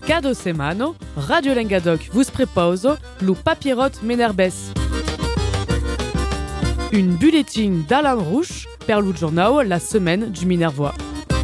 Cada setmana, Radio Languedoc vous propose le papirot Menerbès. Une bulletin d'Alain Rouche per le journal La Semaine du Minervois.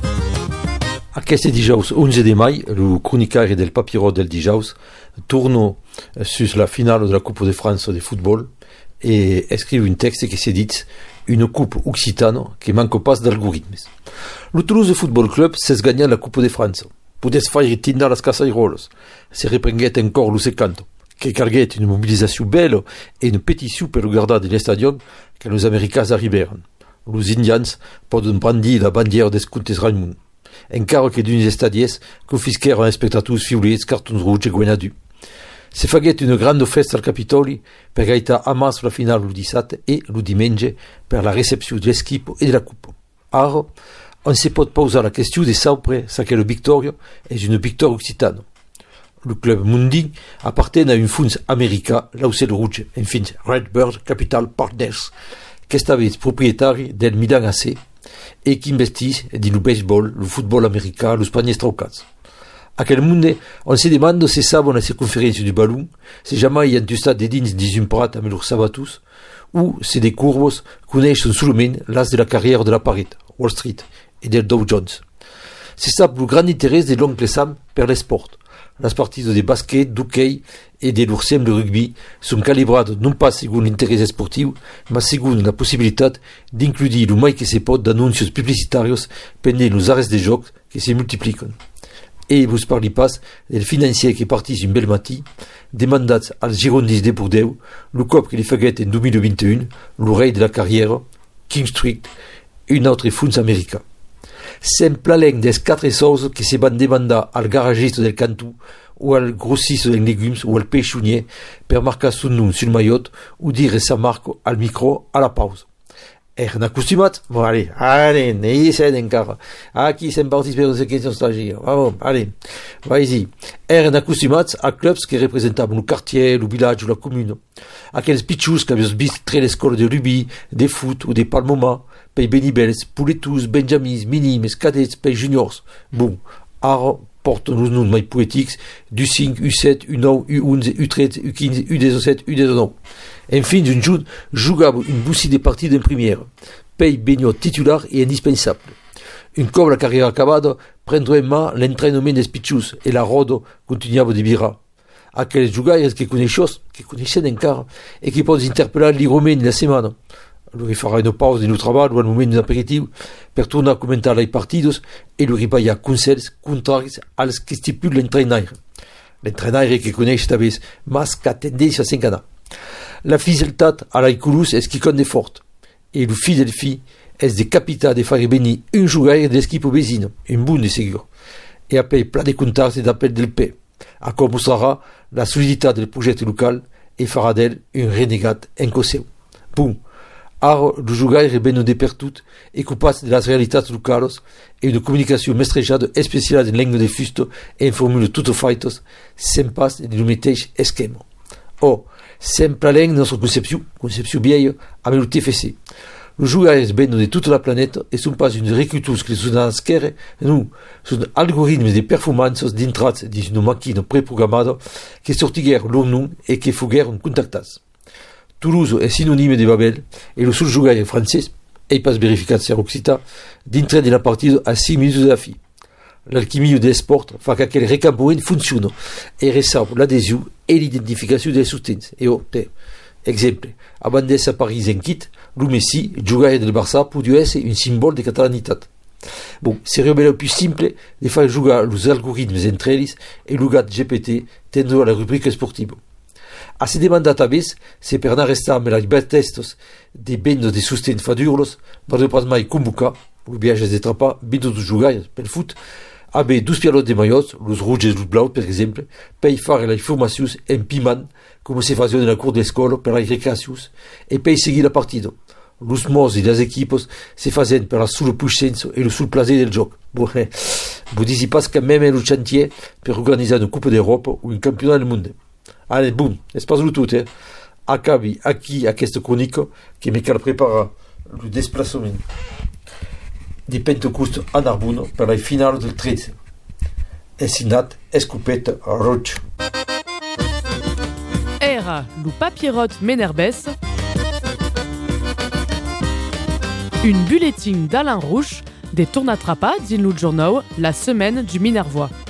Aquest dijous 11 de mai, le cronicari del papirot del dijous tourne sur la finale de la Coupe de France de football et écrit un texte qui se dit une coupe occitane qui manque pas d'algorithmes. Le Toulouse Football Club s'est gagné la Coupe de France. Podes faire tinda las casairoles. Se reprenguet encore le secanto, que carguet une mobilisation belle et une pétition per regarder de l'estadion que les Américains arriberen. Les Indians poden brandir la bandière des Comtes Raimon, encara que d'unes estadies confisquèrent un spectators fiolets, cartons rouges et guenadus. Se faguet une grande festa al Capitoli per gaitar amas la finale le 17 et le dimanche per la réception de l'équipe et de la coupe. Ara, on se pot poser la question de saupre sa que le victoria est une victoire occitane. Le club mundi appartient à une fonds américain, l'Aucel Rouge, enfin Redbird Capital Partners, qui est propriétaire del Milan AC et qui investit dans le baseball, le football américain, les paniers trocats. À quel monde on se demande si savent la circonférence du ballon, si jamais il y a un stade de dins d'un prat avec leurs sabatus, ou si des courbes connaissent seulement l'as de la carrière de la Paris, Wall Street et del Dow Jones. C'est ça le grand intérêt de l'oncle Sam per les sports. Les parties de basket, d'hockey et de l'oursem de rugby sont calibrées non pas selon l'intérêt sportif, mais selon la possibilité d'inclure le moins que se peut d'annonces publicitarios pendant les arrêts de jocs qui se multiplient. Et vous parlez pas del financier qui participe une belle matin, demandant als Girondins de Bordeaux, le cop qui les faguet en 2021, le rei de la carrière, King Street, une autre fonds américain. C'est plein des 4 choses qui se van demander al garagiste del cantu, ou al grossiste des légumes, ou al pêchonnier, per marquer son nom sur le maillot, ou dire sa marque al micro à la pause. Un acostumat? Bon, allez, n'essayez encara. Qui s'en participe de cette question stagiaire? Bon, allez, vas-y. Un acostumat à clubs qui représentent le quartier, le village ou la commune. À quels pitchous qui avaient visité très l'école de rugby, des foot ou des palmomas, pays bénibels, pouletous, benjamins, minimes, cadets, pays juniors. Bon, ara, portent nos noms mais poétiques du 5, U7, U9, U11, U13, U15, U17, U19. Enfin, un jour, jugava une boussie de parties en première. Pays baigno titulaire et indispensable. Une cop la carrière acabada, prendrait main l'entraînement des pitchous et la rodo continuava de virar. Aquells jugaires que connaissaient encara et qui poden interpeller l'Iromen la semaine. Lui farà une pause de travail ou al moment d'un apéritif per tornar a comentar les partidos et lui ripaia consells contraris als que stipule l'entraîneur. L'entraîneur que connaît també mas qu'à tendència a s'enganar. La fidélité à la Toulouse est ce qui compte fort. Et le fidèle fi est de capita de faire venir un joueur de l'équipe voisine, un bon de ségur. Et après plein de contacts et d'appels del paix. A com mostrarà la solidité del projet local et farà d'elle un renégat encoseu. Bon. Ara, le joueur est ben dépertout et coupable de las realitats locales et une communication mestrejada especial en langue de fusto et en formule toutes faites, sem pas de mateix esquema. Oh, sempre além de notre conception vieille, avec le TFC. Le joueur est ben de toute la planète et sont pas une recrutus que sont dans l'asquere, nous, sont algorithmes de performances d'intrats d'une machine préprogrammée qui sortiguèrent leur nom et qui fuguèrent contactats. Toulouse est synonyme de Babel et le seul joueur français, et pas vérificat sur Occita, d'entrer de la partie à 6 minutes de la fi. L'alchimie des sports fait qu'aquel recampoint fonctionne et ressort l'adhésion et l'identification des soutiens. Et exemple, avant d'être à Paris en kit, le Messi, joueur del Barça, peut être un symbole de catalanité. Bon, c'est le plus simple de faire jouer les algorithmes entre elles et le gars GPT tendant à la rubrique sportive. A se demanda també se per anar restar amb les batestos de bendos de sostén fadurlos, va de pas mai convocar, o viatges de trapar, bendos de jugaires pel foot, haver 2 pialots de maillots, los rouges e los blaus, per exemple, per fare les formacions en piment, com se fazia en la cour de l'escola per les recreacions, e per seguir la partida. Los morts e les equipos se fazen per la sul puixença e el sul plaser del joc. Bon, vous disiez pas que même le chantier per organitzar une Coupe d'Europe ou un campionat del monde. Allez, boum, espace-le tout, Acabi, aquí, à cette chronique, qui me cal prépara le déplacement de Pentecoste à Narbonne pour la finale del 13. ensinat escupet rouge. Era lo papierot Ménerbès. Une bulletin d'Alain Rouche des tournatrapa din lo journaux La Semaine du Minervois.